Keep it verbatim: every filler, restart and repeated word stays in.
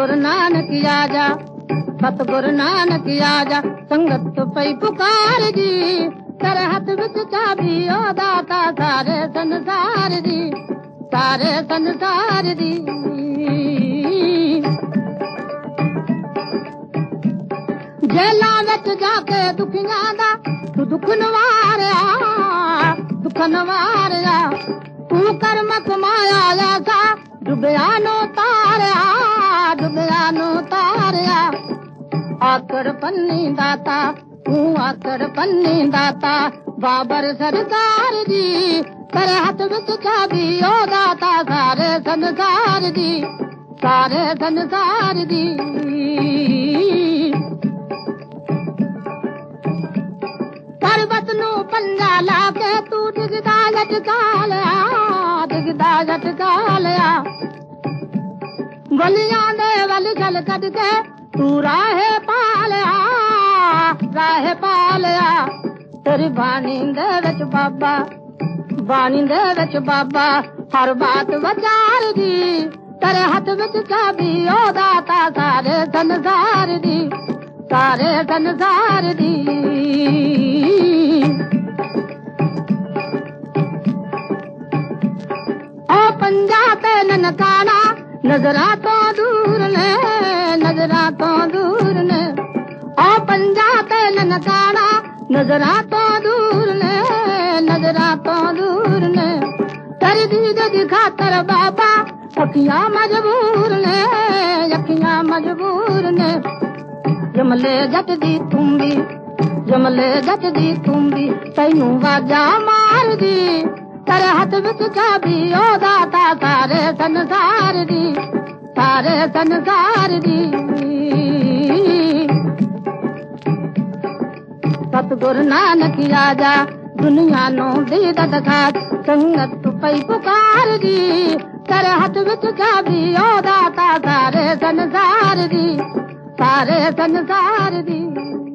सतगुरु नानक आजा, सतगुरु नानक आजा, संगत पई पुकार जी, तेरे हथ विच चाबी ओ दाता सारे संसार दी, सारे संसार दी। जेलां विच जाके दुखियां दा तू दुख नवारिया, दुख नवारिया, तू कर्म कमाया ऐसा डुबिया नो तारिया, डुबिया नो तारिया। आकड़ पन्नी दाता तू आकड़ पन्नी दाता, बाबर सरदार जी, तेरे हाथ विच चाबी ओ दाता सारे संसार दी, सारे संसार दी। पर्वत नू पंजा लाके तू डिगदा लटका लिया, डिगदा लटका लिया। गलियां दे वल गल कद के तू राहे पा लिया, राहे पा लिया। तेरी बाणी दे विच बाबा, बाणी दे विच बाबा हर बात वचार दी, तेरे हथ विच चाबी ओ दाता सारे संसार दी, सारे संसार दी। ओ पंजा ते ननकाना नजरा तो दूर ने, नजरा तो दूर ने। ओ पंजा ते ननकाना नजरा तो दूर ने, नजरा तो दूर ने। तेरी दीद दी खातर बाबा अखियां मजबूर ने, अखियां मजबूर ने। जमले जट दी तुम्बी, जमले जट दी तुम्बी, तैनू वाजा मार दी, तेरे हथ विच चाबी ओ दाता सारे संसार दी, सारे संसार दी। सतगुरु नानक आजा, दुनिया नो दीद दिखा, संगत पई पुकार दी, तेरे हथ विच चाबी ओ दाता सारे संसार दी, सारे संसार दी।